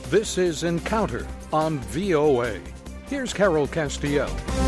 This is Encounter on VOA. Here's Carol Castiel.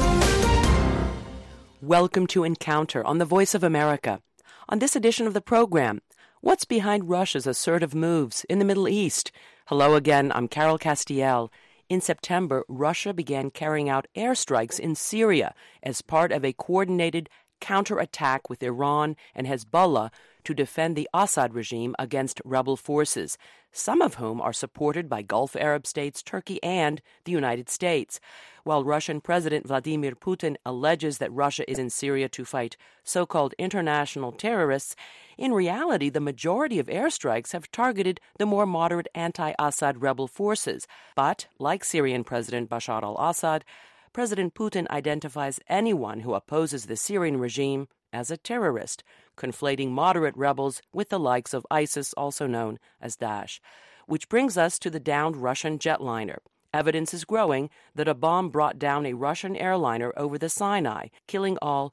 Welcome to Encounter on the Voice of America. On this edition of the program, what's behind Russia's assertive moves in the Middle East? Hello again, I'm Carol Castiel. In September, Russia began carrying out airstrikes in Syria as part of a coordinated counterattack with Iran and Hezbollah to defend the Assad regime against rebel forces, some of whom are supported by Gulf Arab states, Turkey, and the United States. While Russian President Vladimir Putin alleges that Russia is in Syria to fight so-called international terrorists, in reality, the majority of airstrikes have targeted the more moderate anti-Assad rebel forces. But, like Syrian President Bashar al-Assad, President Putin identifies anyone who opposes the Syrian regime as a terrorist, conflating moderate rebels with the likes of ISIS, also known as Daesh. Which brings us to the downed Russian jetliner. Evidence is growing that a bomb brought down a Russian airliner over the Sinai, killing all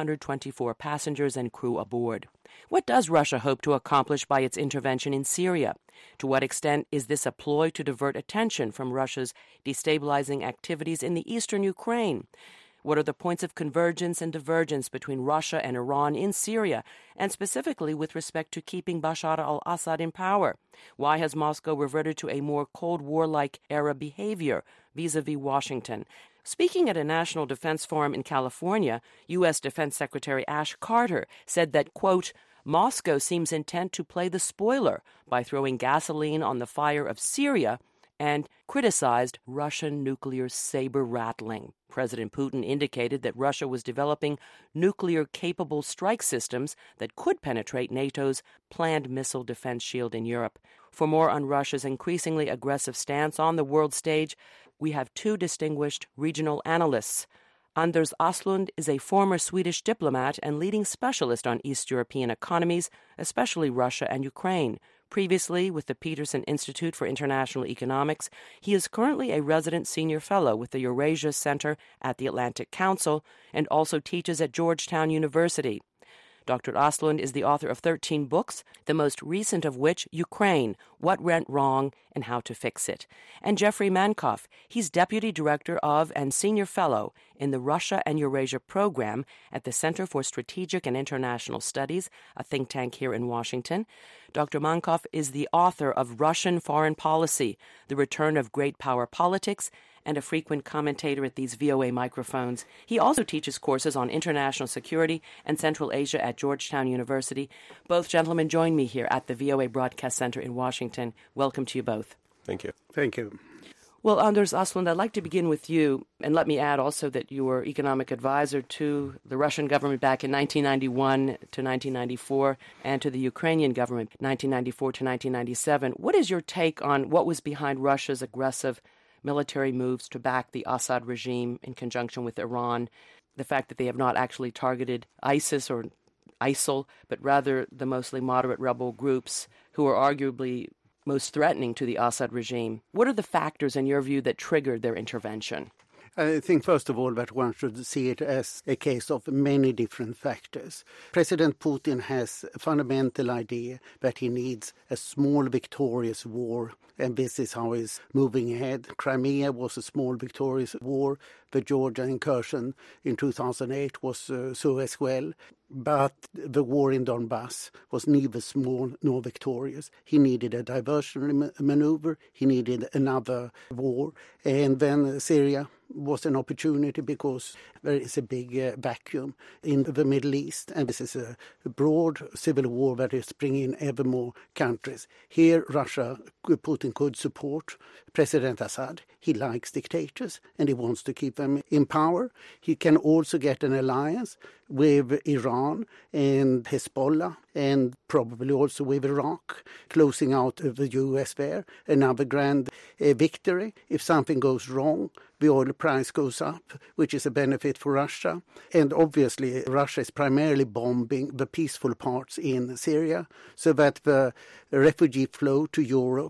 224 passengers and crew aboard. What does Russia hope to accomplish by its intervention in Syria? To what extent is this a ploy to divert attention from Russia's destabilizing activities in the eastern Ukraine? What are the points of convergence and divergence between Russia and Iran in Syria, and specifically with respect to keeping Bashar al-Assad in power? Why has Moscow reverted to a more Cold War-like era behavior vis-a-vis Washington? Speaking at a National Defense Forum in California, U.S. Defense Secretary Ash Carter said that, quote, Moscow seems intent to play the spoiler by throwing gasoline on the fire of Syria, and criticized Russian nuclear saber-rattling. President Putin indicated that Russia was developing nuclear-capable strike systems that could penetrate NATO's planned missile defense shield in Europe. For more on Russia's increasingly aggressive stance on the world stage, we have two distinguished regional analysts. Anders Åslund is a former Swedish diplomat and leading specialist on East European economies, especially Russia and Ukraine. Previously, with the Peterson Institute for International Economics, he is currently a resident senior fellow with the Eurasia Center at the Atlantic Council and also teaches at Georgetown University. Dr. Åslund is the author of 13 books, the most recent of which, Ukraine, What Went Wrong and How to Fix It. And Jeffrey Mankoff, he's Deputy Director of and Senior Fellow in the Russia and Eurasia Program at the Center for Strategic and International Studies, a think tank here in Washington. Dr. Mankoff is the author of Russian Foreign Policy, The Return of Great Power Politics, and a frequent commentator at these VOA microphones. He also teaches courses on international security and Central Asia at Georgetown University. Both gentlemen join me here at the VOA Broadcast Center in Washington. Welcome to you both. Thank you. Thank you. Well, Anders Åslund, I'd like to begin with you, and let me add also that you were economic advisor to the Russian government back in 1991 to 1994, and to the Ukrainian government 1994 to 1997. What is your take on what was behind Russia's aggressive military moves to back the Assad regime in conjunction with Iran, the fact that they have not actually targeted ISIS or ISIL, but rather the mostly moderate rebel groups who are arguably most threatening to the Assad regime? What are the factors, in your view, that triggered their intervention? I think, first of all, that one should see it as a case of many different factors. President Putin has a fundamental idea that he needs a small victorious war, and this is how he's moving ahead. Crimea was a small victorious war. The Georgian incursion in 2008 was so as well. But the war in Donbass was neither small nor victorious. He needed a diversionary maneuver. He needed another war. And then Syria was an opportunity because there is a big vacuum in the Middle East. And this is a broad civil war that is bringing ever more countries. Here, Putin could support President Assad. He likes dictators and he wants to keep them in power. He can also get an alliance with Iran and Hezbollah and probably also with Iraq, closing out the U.S. there. Another grand victory. If something goes wrong, the oil price goes up, which is a benefit for Russia. And obviously, Russia is primarily bombing the peaceful parts in Syria, so that the refugee flow to Europe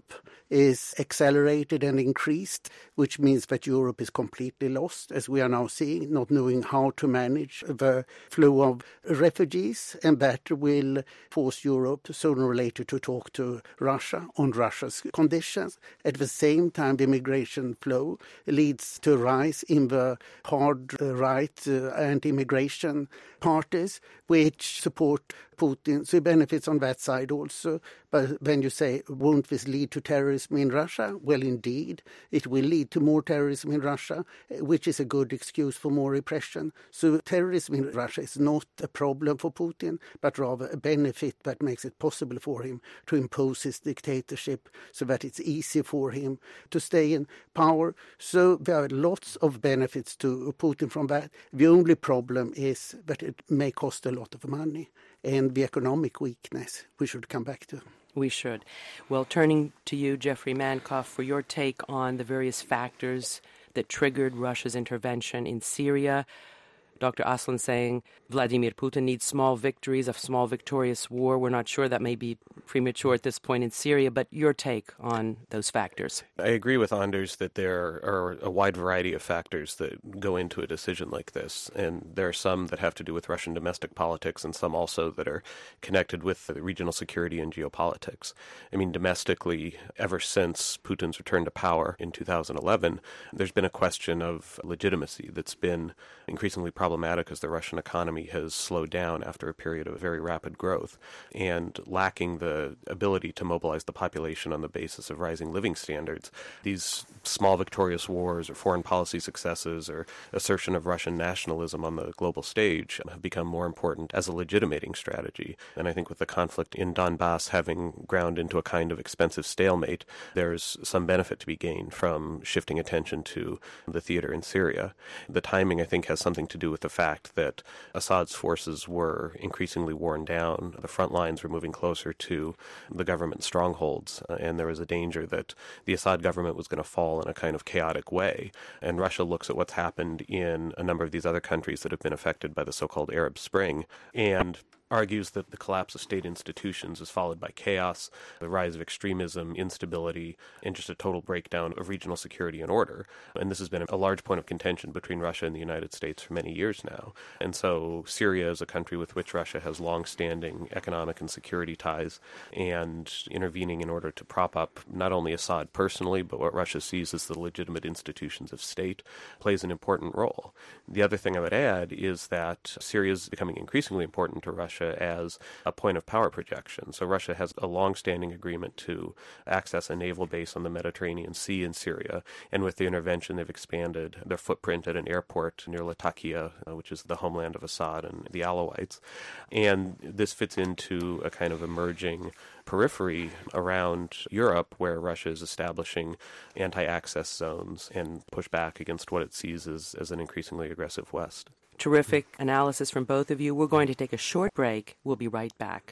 is accelerated and increased, which means that Europe is completely lost, as we are now seeing, not knowing how to manage the flow of refugees, and that will force Europe sooner or later to talk to Russia on Russia's conditions. At the same time, the immigration flow leads to a rise in the hard right anti-immigration parties, which support Putin. So he benefits on that side also. But when you say, won't this lead to terrorism in Russia? Well, indeed, it will lead to more terrorism in Russia, which is a good excuse for more repression. So terrorism in Russia is not a problem for Putin, but rather a benefit that makes it possible for him to impose his dictatorship so that it's easy for him to stay in power. So there are lots of benefits to Putin from that. The only problem is that it may cost a lot of money, and the economic weakness we should come back to. We should. Well, turning to you, Jeffrey Mankoff, for your take on the various factors that triggered Russia's intervention in Syria. Dr. Aslan saying Vladimir Putin needs small victories, a small victorious war. We're not sure, that may be premature at this point in Syria, but your take on those factors. I agree with Anders that there are a wide variety of factors that go into a decision like this, and there are some that have to do with Russian domestic politics and some also that are connected with regional security and geopolitics. I mean, domestically, ever since Putin's return to power in 2011, there's been a question of legitimacy that's been increasingly problematic as the Russian economy has slowed down after a period of very rapid growth, and lacking the ability to mobilize the population on the basis of rising living standards. These small victorious wars or foreign policy successes or assertion of Russian nationalism on the global stage have become more important as a legitimating strategy. And I think with the conflict in Donbass having ground into a kind of expensive stalemate, there's some benefit to be gained from shifting attention to the theater in Syria. The timing, I think, has something to do with the fact that Assad's forces were increasingly worn down. The front lines were moving closer to the government strongholds, and there was a danger that the Assad government was going to fall in a kind of chaotic way. And Russia looks at what's happened in a number of these other countries that have been affected by the so-called Arab Spring, and argues that the collapse of state institutions is followed by chaos, the rise of extremism, instability, and just a total breakdown of regional security and order. And this has been a large point of contention between Russia and the United States for many years now. And so Syria is a country with which Russia has long-standing economic and security ties, and intervening in order to prop up not only Assad personally, but what Russia sees as the legitimate institutions of state plays an important role. The other thing I would add is that Syria is becoming increasingly important to Russia as a point of power projection. So Russia has a long-standing agreement to access a naval base on the Mediterranean Sea in Syria, and with the intervention they've expanded their footprint at an airport near Latakia, which is the homeland of Assad and the Alawites. And this fits into a kind of emerging periphery around Europe where Russia is establishing anti-access zones and push back against what it sees as an increasingly aggressive West. Terrific analysis from both of you. We're going to take a short break. We'll be right back.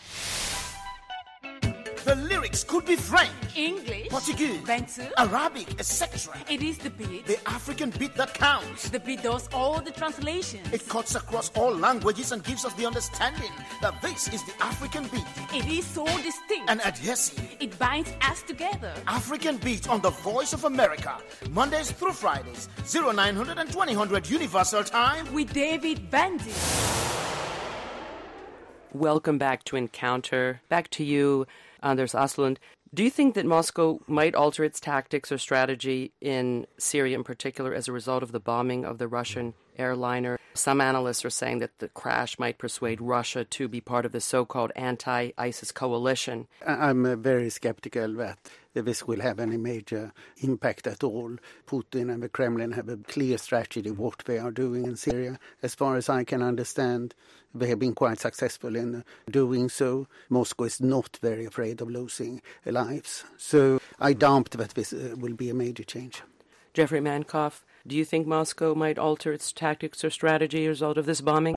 The lyrics could be French, English, Portuguese, Bantu, Arabic, etc. It is the beat. The African beat that counts. The beat does all the translations. It cuts across all languages and gives us the understanding that this is the African beat. It is so distinct and adhesive. It binds us together. African beat on the Voice of America, Mondays through Fridays, 0900 and 2000 Universal Time with David Bandy. Welcome back to Encounter. Back to you, Anders Aslund. Do you think that Moscow might alter its tactics or strategy in Syria in particular as a result of the bombing of the Russian airliner? Some analysts are saying that the crash might persuade Russia to be part of the so-called anti-ISIS coalition. I'm very skeptical that this will have any major impact at all. Putin and the Kremlin have a clear strategy what they are doing in Syria. As far as I can understand, they have been quite successful in doing so. Moscow is not very afraid of losing lives. So I doubt that this will be a major change. Jeffrey Mankoff, do you think Moscow might alter its tactics or strategy as a result of this bombing?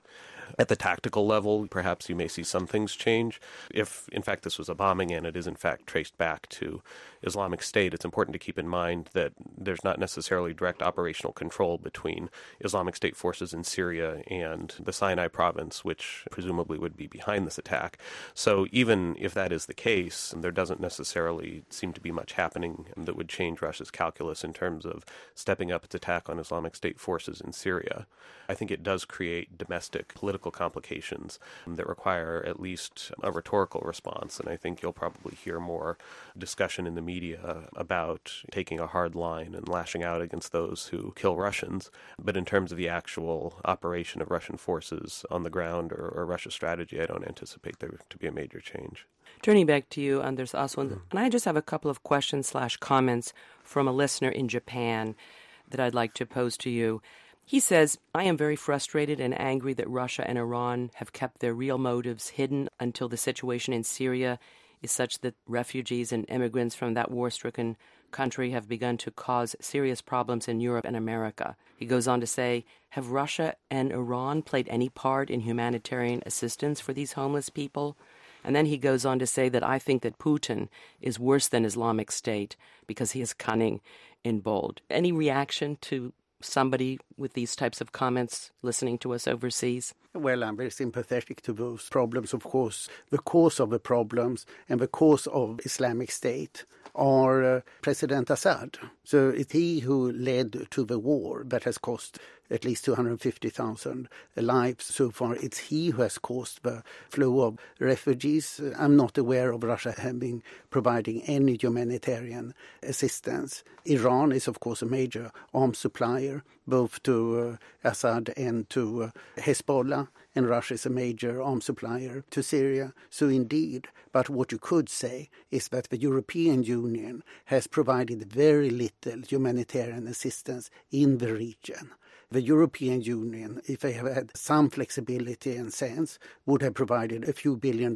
At the tactical level, perhaps you may see some things change. If, in fact, this was a bombing and it is, in fact, traced back to Islamic State, it's important to keep in mind that there's not necessarily direct operational control between Islamic State forces in Syria and the Sinai province, which presumably would be behind this attack. So even if that is the case, there doesn't necessarily seem to be much happening that would change Russia's calculus in terms of stepping up its attack on Islamic State forces in Syria. I think it does create domestic political complications that require at least a rhetorical response, and I think you'll probably hear more discussion in the media about taking a hard line and lashing out against those who kill Russians. But in terms of the actual operation of Russian forces on the ground or Russia's strategy, I don't anticipate there to be a major change. Turning back to you, Anders Aslund, and I just have a couple of questions/comments from a listener in Japan that I'd like to pose to you. He says, I am very frustrated and angry that Russia and Iran have kept their real motives hidden until the situation in Syria is such that refugees and immigrants from that war-stricken country have begun to cause serious problems in Europe and America. He goes on to say, have Russia and Iran played any part in humanitarian assistance for these homeless people? And then he goes on to say that I think that Putin is worse than Islamic State because he is cunning and bold. Any reaction to somebody with these types of comments listening to us overseas? Well, I'm very sympathetic to those problems, of course. The cause of the problems and the cause of Islamic State are President Assad. So it's he who led to the war that has cost at least 250,000 lives so far. It's he who has caused the flow of refugees. I'm not aware of Russia having providing any humanitarian assistance. Iran is, of course, a major arms supplier, both to Assad and to Hezbollah, and Russia is a major arms supplier to Syria. So indeed, but what you could say is that the European Union has provided very little humanitarian assistance in the region. The European Union, if they have had some flexibility and sense, would have provided a few $1 billion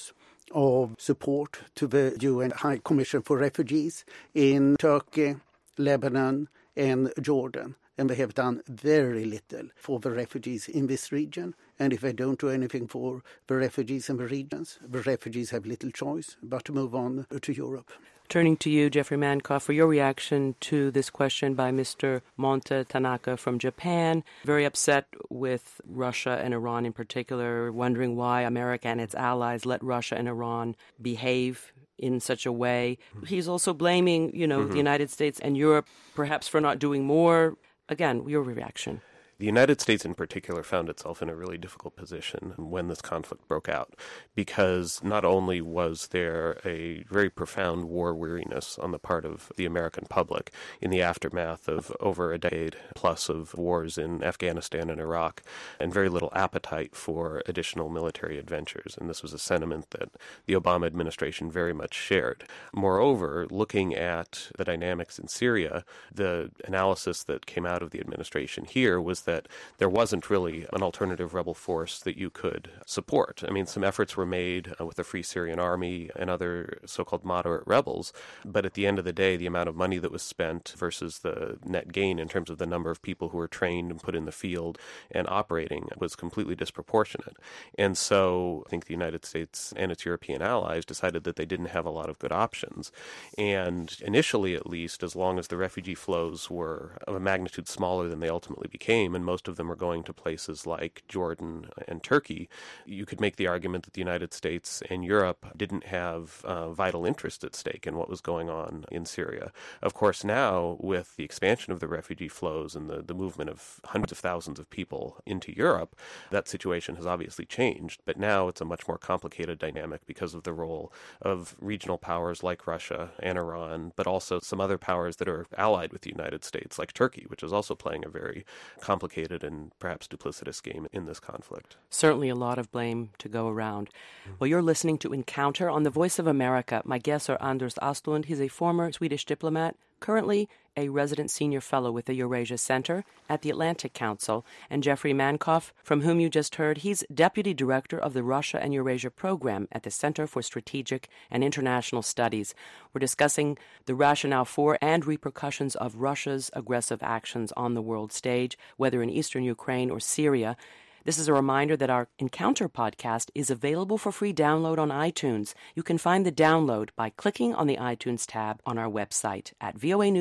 of support to the UN High Commission for Refugees in Turkey, Lebanon, and Jordan. And they have done very little for the refugees in this region. And if they don't do anything for the refugees in the regions, the refugees have little choice but to move on to Europe. Turning to you, Jeffrey Mankoff, for your reaction to this question by Mr. Monte Tanaka from Japan, very upset with Russia and Iran in particular, wondering why America and its allies let Russia and Iran behave in such a way. He's also blaming, the United States and Europe perhaps for not doing more. Again, your reaction. The United States in particular found itself in a really difficult position when this conflict broke out, because not only was there a very profound war weariness on the part of the American public in the aftermath of over a decade plus of wars in Afghanistan and Iraq, and very little appetite for additional military adventures, and this was a sentiment that the Obama administration very much shared. Moreover, looking at the dynamics in Syria, the analysis that came out of the administration here was that there wasn't really an alternative rebel force that you could support. I mean, some efforts were made with the Free Syrian Army and other so-called moderate rebels, but at the end of the day, the amount of money that was spent versus the net gain in terms of the number of people who were trained and put in the field and operating was completely disproportionate. And so I think the United States and its European allies decided that they didn't have a lot of good options. And initially, at least, as long as the refugee flows were of a magnitude smaller than they ultimately became, and most of them were going to places like Jordan and Turkey, you could make the argument that the United States and Europe didn't have vital interest at stake in what was going on in Syria. Of course, now, with the expansion of the refugee flows and the movement of hundreds of thousands of people into Europe, that situation has obviously changed. But now it's a much more complicated dynamic because of the role of regional powers like Russia and Iran, but also some other powers that are allied with the United States, like Turkey, which is also playing a very complicated and perhaps duplicitous game in this conflict. Certainly a lot of blame to go around. Well, you're listening to Encounter on the Voice of America. My guests are Anders Aslund. He's a former Swedish diplomat, currently a resident senior fellow with the Eurasia Center at the Atlantic Council, and Jeffrey Mankoff, from whom you just heard. He's deputy director of the Russia and Eurasia program at the Center for Strategic and International Studies. We're discussing the rationale for and repercussions of Russia's aggressive actions on the world stage, whether in eastern Ukraine or Syria. This is a reminder that our Encounter podcast is available for free download on iTunes. You can find the download by clicking on the iTunes tab on our website at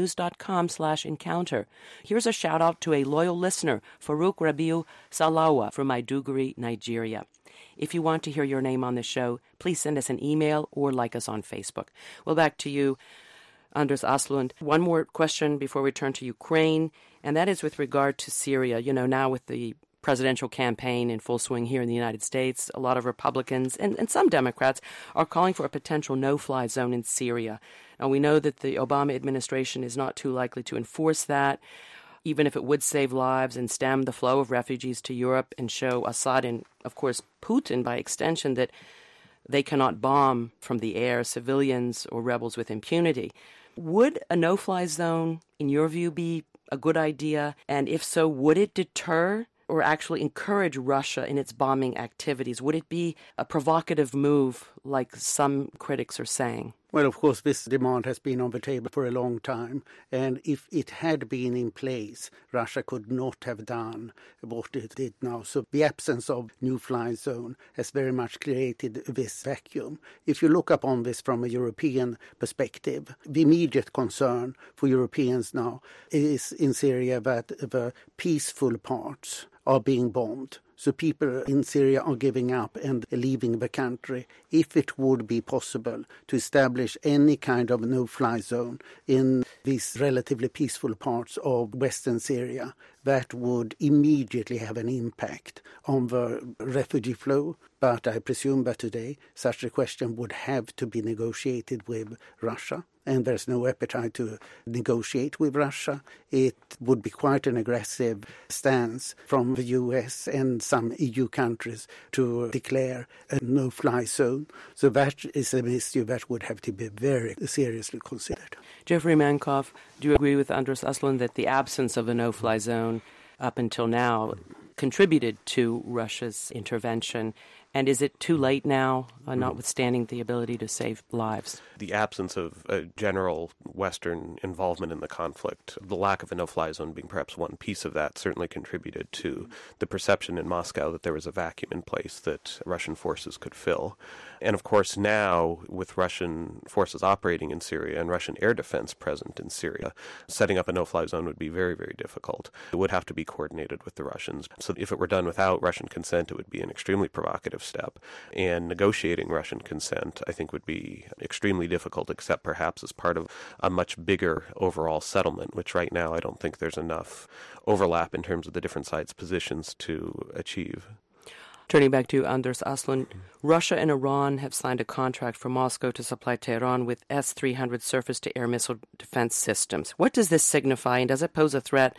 voanews.com/encounter. Here's a shout out to a loyal listener, Farouk Rabiu Salawa from Maiduguri, Nigeria. If you want to hear your name on the show, please send us an email or like us on Facebook. Well, back to you, Anders Aslund. One more question before we turn to Ukraine, and that is with regard to Syria. You know, now with the presidential campaign in full swing here in the United States, a lot of Republicans and some Democrats are calling for a potential no-fly zone in Syria. Now, we know that the Obama administration is not too likely to enforce that, even if it would save lives and stem the flow of refugees to Europe and show Assad and, of course, Putin by extension that they cannot bomb from the air civilians or rebels with impunity. Would a no-fly zone, in your view, be a good idea? And if so, would it deter or actually encourage Russia in its bombing activities? Would it be a provocative move, like some critics are saying? Well, of course, this demand has been on the table for a long time, and if it had been in place, Russia could not have done what it did now. So the absence of new fly zone has very much created this vacuum. If you look upon this from a European perspective, the immediate concern for Europeans now is in Syria that the peaceful parts are being bombed. So people in Syria are giving up and leaving the country. If it would be possible to establish any kind of no-fly zone in these relatively peaceful parts of Western Syria, that would immediately have an impact on the refugee flow. But I presume that today such a question would have to be negotiated with Russia. And there's no appetite to negotiate with Russia. It would be quite an aggressive stance from the US and some EU countries to declare a no-fly zone. So that is an issue that would have to be very seriously considered. Jeffrey Mankoff, do you agree with Anders Aslund that the absence of a no-fly zone up until now contributed to Russia's intervention? And is it too late now, notwithstanding the ability to save lives? The absence of a general Western involvement in the conflict, the lack of a no-fly zone being perhaps one piece of that, certainly contributed to the perception in Moscow that there was a vacuum in place that Russian forces could fill. And of course now, with Russian forces operating in Syria and Russian air defense present in Syria, setting up a no-fly zone would be very, very difficult. It would have to be coordinated with the Russians. So if it were done without Russian consent, it would be an extremely provocative step. And negotiating Russian consent, I think, would be extremely difficult, except perhaps as part of a much bigger overall settlement, which right now I don't think there's enough overlap in terms of the different sides' positions to achieve. Turning back to Anders Aslund, Russia and Iran have signed a contract for Moscow to supply Tehran with S-300 surface-to-air missile defense systems. What does this signify, and does it pose a threat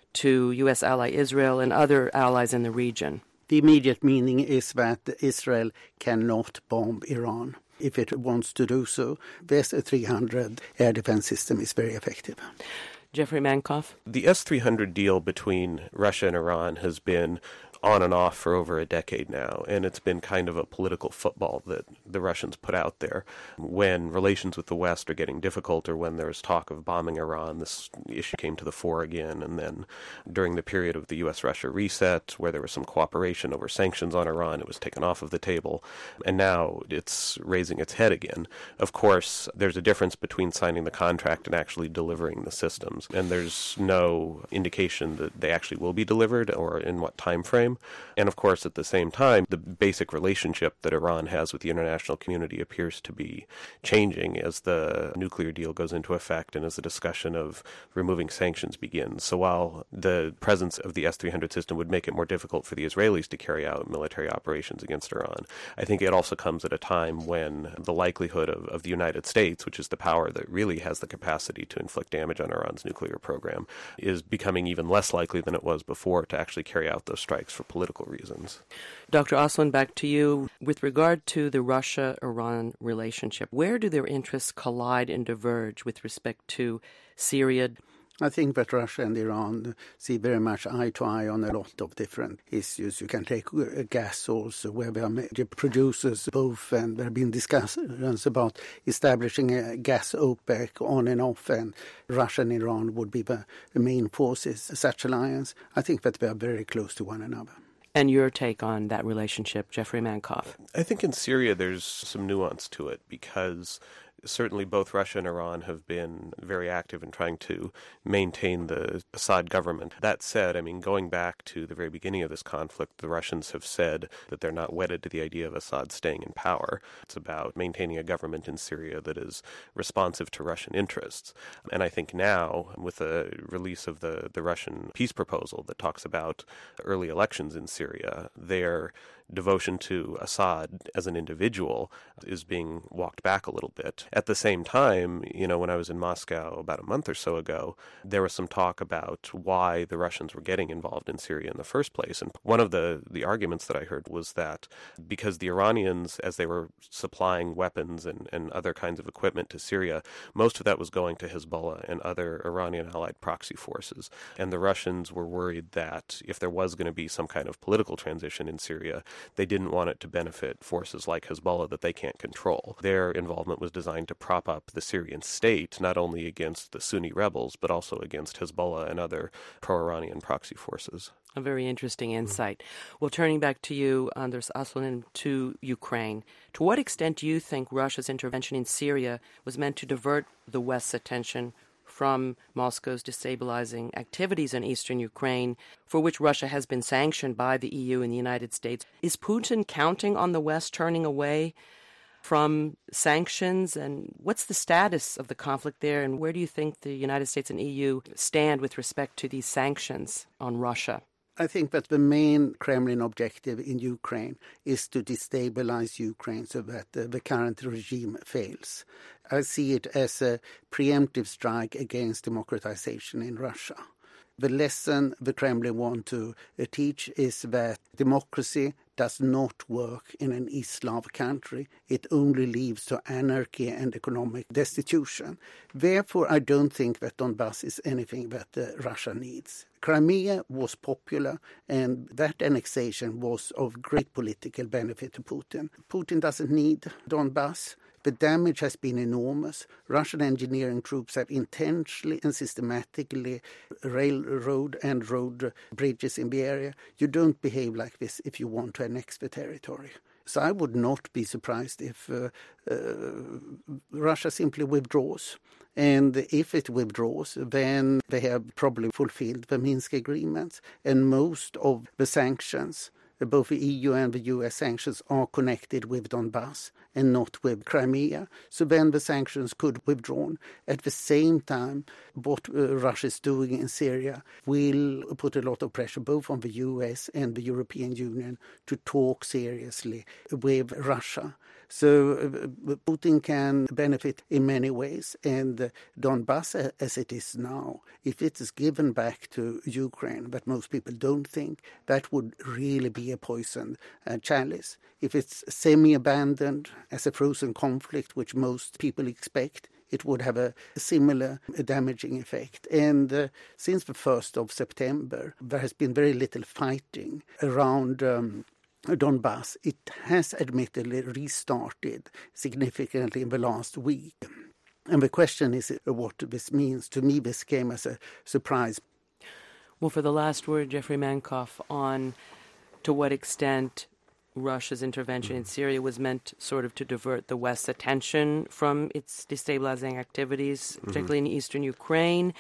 to U.S. ally Israel and other allies in the region? The immediate meaning is that Israel cannot bomb Iran. If it wants to do so, the S-300 air defense system is very effective. Jeffrey Mankoff? The S-300 deal between Russia and Iran has been on and off for over a decade now, and it's been kind of a political football that the Russians put out there. When relations with the West are getting difficult, or when there's talk of bombing Iran, this issue came to the fore again. And then during the period of the U.S.-Russia reset, where there was some cooperation over sanctions on Iran, it was taken off of the table, and now it's raising its head again. Of course, there's a difference between signing the contract and actually delivering the systems, and there's no indication that they actually will be delivered or in what time frame. And of course, at the same time, the basic relationship that Iran has with the international community appears to be changing as the nuclear deal goes into effect and as the discussion of removing sanctions begins. So while the presence of the S-300 system would make it more difficult for the Israelis to carry out military operations against Iran, I think it also comes at a time when the likelihood of the United States, which is the power that really has the capacity to inflict damage on Iran's nuclear program, is becoming even less likely than it was before to actually carry out those strikes for political reasons. Dr. Aslund, back to you. With regard to the Russia-Iran relationship, where do their interests collide and diverge with respect to Syria? I think that Russia and Iran see very much eye to eye on a lot of different issues. You can take gas also, where they are major producers both, and there have been discussions about establishing a gas OPEC on and off, and Russia and Iran would be the main forces, such alliance. I think that they are very close to one another. And your take on that relationship, Jeffrey Mankoff? I think in Syria there's some nuance to it because certainly both Russia and Iran have been very active in trying to maintain the Assad government. That said, I mean, going back to the very beginning of this conflict, the Russians have said that they're not wedded to the idea of Assad staying in power. It's about maintaining a government in Syria that is responsive to Russian interests. And I think now, with the release of the Russian peace proposal that talks about early elections in Syria, their devotion to Assad as an individual is being walked back a little bit. At the same time, when I was in Moscow about a month or so ago, there was some talk about why the Russians were getting involved in Syria in the first place. And one of the arguments that I heard was that because the Iranians, as they were supplying weapons and other kinds of equipment to Syria, most of that was going to Hezbollah and other Iranian allied proxy forces. And the Russians were worried that if there was going to be some kind of political transition in Syria, they didn't want it to benefit forces like Hezbollah that they can't control. Their involvement was designed to prop up the Syrian state, not only against the Sunni rebels, but also against Hezbollah and other pro-Iranian proxy forces. A very interesting insight. Well, turning back to you, Anders Aslund, and to Ukraine, to what extent do you think Russia's intervention in Syria was meant to divert the West's attention from Moscow's destabilizing activities in eastern Ukraine, for which Russia has been sanctioned by the EU and the United States? Is Putin counting on the West turning away from sanctions? And what's the status of the conflict there? And where do you think the United States and EU stand with respect to these sanctions on Russia? I think that the main Kremlin objective in Ukraine is to destabilize Ukraine so that the current regime fails. I see it as a preemptive strike against democratization in Russia. The lesson the Kremlin want to teach is that democracy does not work in an East Slav country. It only leads to anarchy and economic destitution. Therefore, I don't think that Donbass is anything that Russia needs. Crimea was popular, and that annexation was of great political benefit to Putin. Putin doesn't need Donbass. The damage has been enormous. Russian engineering troops have intentionally and systematically railroad and road bridges in the area. You don't behave like this if you want to annex the territory. So I would not be surprised if Russia simply withdraws. And if it withdraws, then they have probably fulfilled the Minsk agreements. And most of the sanctions, both the EU and the US sanctions, are connected with Donbass and not with Crimea. So then the sanctions could be withdrawn. At the same time, what Russia is doing in Syria will put a lot of pressure both on the US and the European Union to talk seriously with Russia. So Putin can benefit in many ways, and Donbass as it is now, if it is given back to Ukraine, but most people don't think, that would really be a poisoned chalice. If it's semi-abandoned as a frozen conflict, which most people expect, it would have a similar damaging effect. And since the 1st of September, there has been very little fighting around Donbass. It has admittedly restarted significantly in the last week. And the question is what this means. To me, this came as a surprise. Well, for the last word, Jeffrey Mankoff, on to what extent Russia's intervention in Syria was meant sort of to divert the West's attention from its destabilizing activities, particularly in eastern Ukraine.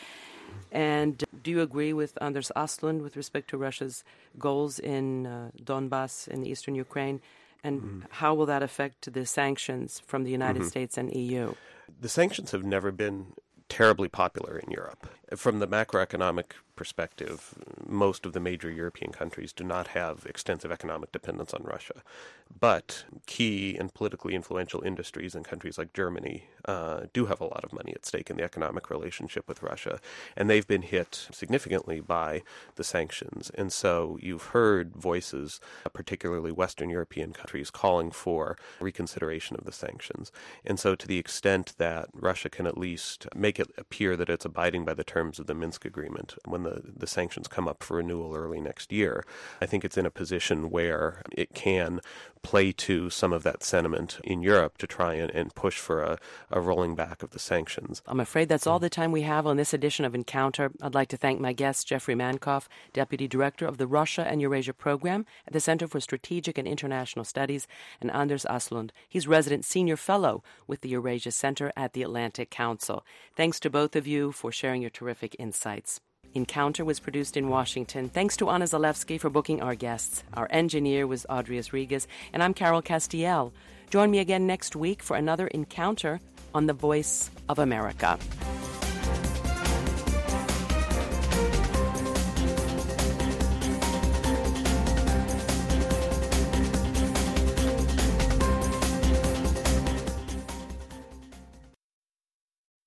And do you agree with Anders Aslund with respect to Russia's goals in Donbass in eastern Ukraine? And how will that affect the sanctions from the United States and EU? The sanctions have never been terribly popular in Europe. From the macroeconomic perspective, most of the major European countries do not have extensive economic dependence on Russia. But key and politically influential industries in countries like Germany do have a lot of money at stake in the economic relationship with Russia, and they've been hit significantly by the sanctions. And so you've heard voices, particularly Western European countries, calling for reconsideration of the sanctions. And so to the extent that Russia can at least make it appear that it's abiding by the terms terms of the Minsk agreement when the sanctions come up for renewal early next year. I think it's in a position where it can play to some of that sentiment in Europe to try and push for a rolling back of the sanctions. I'm afraid that's all the time we have on this edition of Encounter. I'd like to thank my guest, Jeffrey Mankoff, Deputy Director of the Russia and Eurasia Program at the Center for Strategic and International Studies, and Anders Aslund. He's Resident Senior Fellow with the Eurasia Center at the Atlantic Council. Thanks to both of you for sharing your terrific insights. Encounter was produced in Washington. Thanks to Anna Zalewski for booking our guests. Our engineer was Audrius Rigas, and I'm Carol Castiel. Join me again next week for another Encounter on the Voice of America.